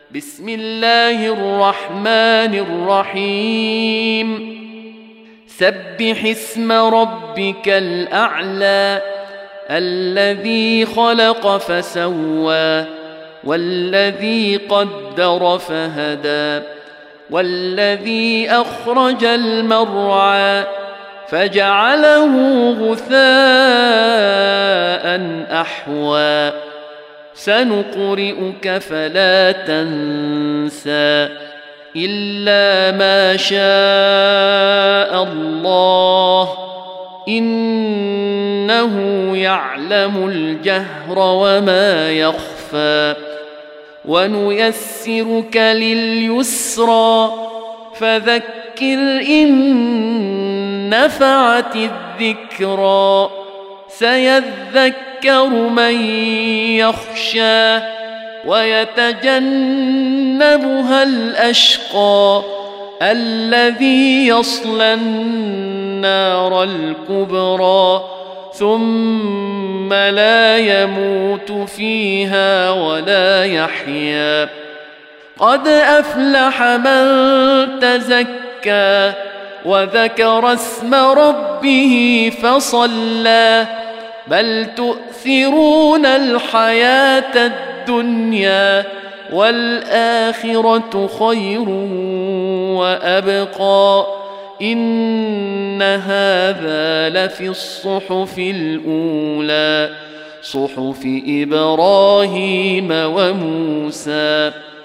بسم الله الرحمن الرحيم سبح اسم ربك الأعلى الذي خلق فسوى والذي قدر فهدى والذي أخرج المرعى فجعله غثاء أحوى سنقرئك فلا تنسى إلا ما شاء الله إنه يعلم الجهر وما يخفى ونيسرك لليسرى فذكر إن نفعت الذكرى سيذكر من يخشى ويتجنبها الأشقى الذي يصلى النار الكبرى ثم لا يموت فيها ولا يحيا قد أفلح من تزكى وذكر اسم ربه فصلى بل تؤثرون الحياة الدنيا والآخرة خير وأبقى إن هذا لفي الصحف الأولى صحف إبراهيم وموسى